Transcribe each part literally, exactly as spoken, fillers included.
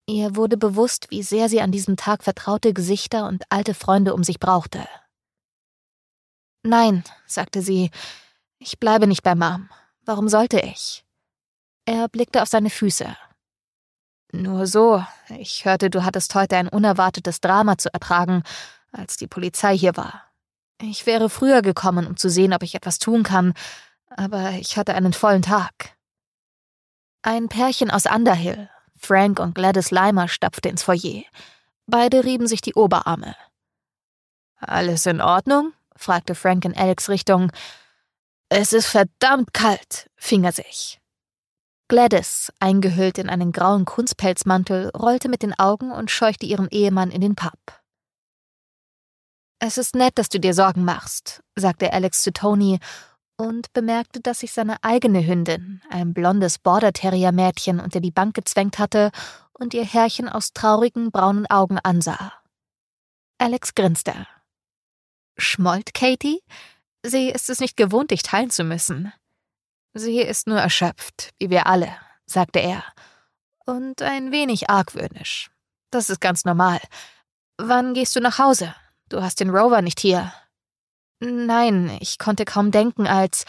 Ihr wurde bewusst, wie sehr sie an diesem Tag vertraute Gesichter und alte Freunde um sich brauchte. »Nein«, sagte sie, »ich bleibe nicht bei Mom. Warum sollte ich?« Er blickte auf seine Füße. »Nur so. Ich hörte, du hattest heute ein unerwartetes Drama zu ertragen, als die Polizei hier war. Ich wäre früher gekommen, um zu sehen, ob ich etwas tun kann, aber ich hatte einen vollen Tag.« Ein Pärchen aus Underhill, Frank und Gladys Limer, stapfte ins Foyer. Beide rieben sich die Oberarme. »Alles in Ordnung?« fragte Frank in Alex' Richtung. »Es ist verdammt kalt«, fing er sich. Gladys, eingehüllt in einen grauen Kunstpelzmantel, rollte mit den Augen und scheuchte ihren Ehemann in den Pub. »Es ist nett, dass du dir Sorgen machst«, sagte Alex zu Tony und bemerkte, dass sich seine eigene Hündin, ein blondes Border-Terrier-Mädchen, unter die Bank gezwängt hatte und ihr Herrchen aus traurigen, braunen Augen ansah. Alex grinste. »Schmollt Katie? Sie ist es nicht gewohnt, dich teilen zu müssen.« »Sie ist nur erschöpft, wie wir alle«, sagte er. »Und ein wenig argwöhnisch. Das ist ganz normal. Wann gehst du nach Hause? Du hast den Rover nicht hier.« »Nein, ich konnte kaum denken, als...«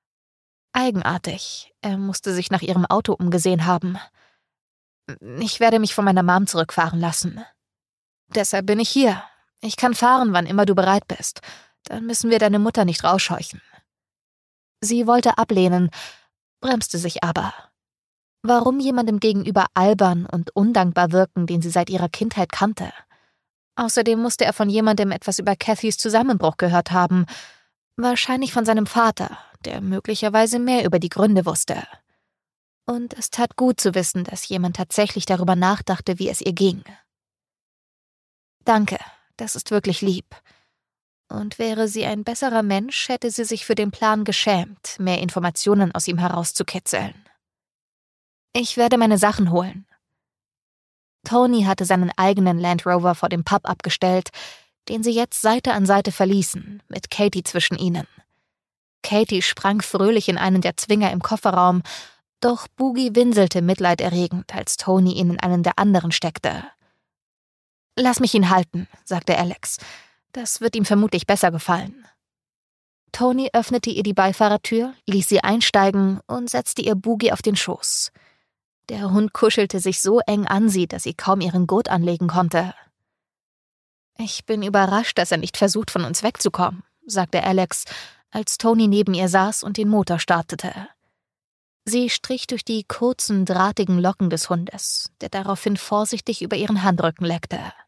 Eigenartig. Er musste sich nach ihrem Auto umgesehen haben. »Ich werde mich von meiner Mom zurückfahren lassen. Deshalb bin ich hier. Ich kann fahren, wann immer du bereit bist. Dann müssen wir deine Mutter nicht rausscheuchen.« Sie wollte ablehnen, bremste sich aber. Warum jemandem gegenüber albern und undankbar wirken, den sie seit ihrer Kindheit kannte? Außerdem musste er von jemandem etwas über Cathys Zusammenbruch gehört haben. Wahrscheinlich von seinem Vater, der möglicherweise mehr über die Gründe wusste. Und es tat gut zu wissen, dass jemand tatsächlich darüber nachdachte, wie es ihr ging. »Danke, das ist wirklich lieb.« Und wäre sie ein besserer Mensch, hätte sie sich für den Plan geschämt, mehr Informationen aus ihm herauszukitzeln. »Ich werde meine Sachen holen.« Tony hatte seinen eigenen Land Rover vor dem Pub abgestellt, den sie jetzt Seite an Seite verließen, mit Katie zwischen ihnen. Katie sprang fröhlich in einen der Zwinger im Kofferraum, doch Boogie winselte mitleiderregend, als Tony ihn in einen der anderen steckte. »Lass mich ihn halten«, sagte Alex. »Das wird ihm vermutlich besser gefallen.« Tony öffnete ihr die Beifahrertür, ließ sie einsteigen und setzte ihr Boogie auf den Schoß. Der Hund kuschelte sich so eng an sie, dass sie kaum ihren Gurt anlegen konnte. »Ich bin überrascht, dass er nicht versucht, von uns wegzukommen«, sagte Alex, als Tony neben ihr saß und den Motor startete. Sie strich durch die kurzen, drahtigen Locken des Hundes, der daraufhin vorsichtig über ihren Handrücken leckte.